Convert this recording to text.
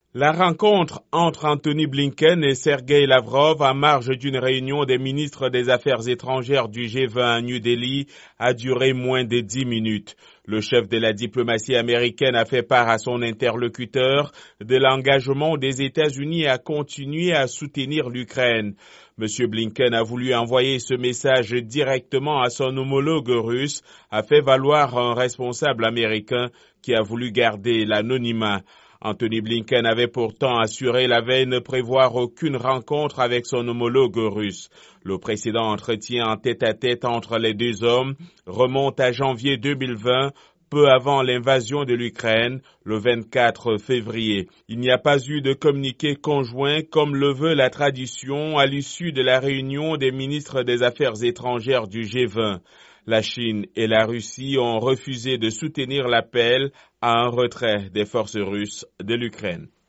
La rencontre entre Antony Blinken et Sergueï Lavrov en marge d'une réunion des ministres des Affaires étrangères du G20 à New Delhi a duré moins de 10 minutes. Le chef de la diplomatie américaine a fait part à son interlocuteur de l'engagement des États-Unis à continuer à soutenir l'Ukraine. M. Blinken a voulu envoyer ce message directement à son homologue russe, a fait valoir un responsable américain qui a voulu garder l'anonymat. Antony Blinken avait pourtant assuré la veille ne prévoir aucune rencontre avec son homologue russe. Le précédent entretien en tête-à-tête entre les deux hommes remonte à janvier 2020, peu avant l'invasion de l'Ukraine, le 24 février. Il n'y a pas eu de communiqué conjoint comme le veut la tradition à l'issue de la réunion des ministres des Affaires étrangères du G20. La Chine et la Russie ont refusé de soutenir l'appel à un retrait des forces russes de l'Ukraine.